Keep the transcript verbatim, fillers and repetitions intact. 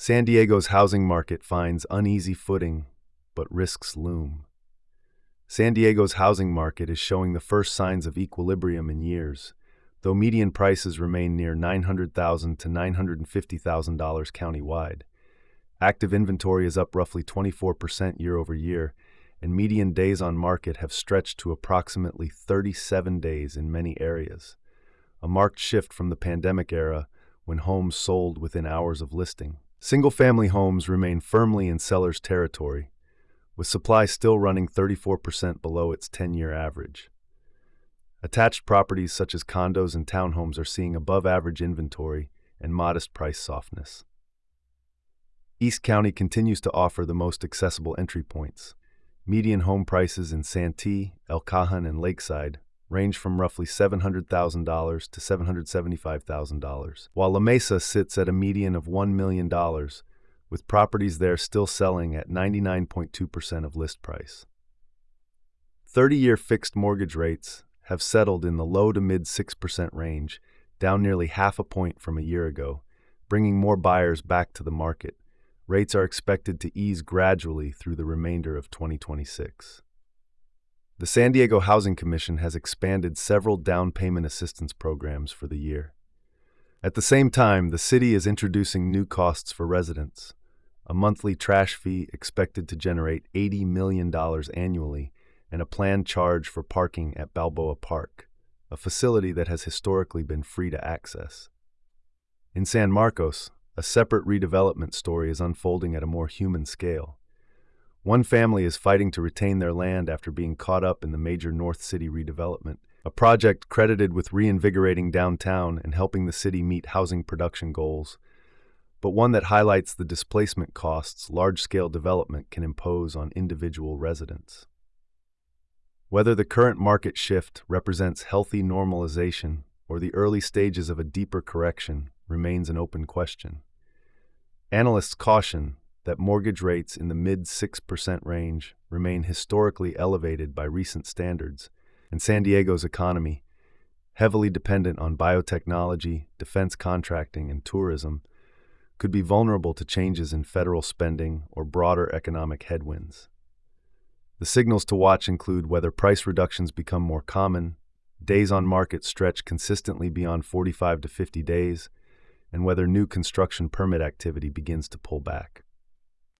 San Diego's housing market finds uneasy footing, but risks loom. San Diego's housing market is showing the first signs of equilibrium in years, though median prices remain near nine hundred thousand dollars to nine hundred fifty thousand dollars countywide. Active inventory is up roughly twenty-four percent year over year, and median days on market have stretched to approximately thirty-seven days in many areas, a marked shift from the pandemic era when homes sold within hours of listing. Single-family homes remain firmly in sellers' territory, with supply still running thirty-four percent below its ten-year average. Attached properties such as condos and townhomes are seeing above-average inventory and modest price softness. East County continues to offer the most accessible entry points. Median home prices in Santee, El Cajon, and Lakeside range from roughly seven hundred thousand dollars to seven hundred seventy-five thousand dollars, while La Mesa sits at a median of one million dollars, with properties there still selling at ninety-nine point two percent of list price. thirty-year fixed mortgage rates have settled in the low to mid six percent range, down nearly half a point from a year ago, bringing more buyers back to the market. Rates are expected to ease gradually through the remainder of twenty twenty-six. The San Diego Housing Commission has expanded several down payment assistance programs for the year. At the same time, the city is introducing new costs for residents, a monthly trash fee expected to generate eighty million dollars annually, and a planned charge for parking at Balboa Park, a facility that has historically been free to access. In San Marcos, a separate redevelopment story is unfolding at a more human scale. One family is fighting to retain their land after being caught up in the major North City redevelopment, a project credited with reinvigorating downtown and helping the city meet housing production goals, but one that highlights the displacement costs large-scale development can impose on individual residents. Whether the current market shift represents healthy normalization or the early stages of a deeper correction remains an open question. Analysts caution that mortgage rates in the mid six percent range remain historically elevated by recent standards, and San Diego's economy, heavily dependent on biotechnology, defense contracting, and tourism, could be vulnerable to changes in federal spending or broader economic headwinds. The signals to watch include whether price reductions become more common, days on market stretch consistently beyond forty-five to fifty days, and whether new construction permit activity begins to pull back.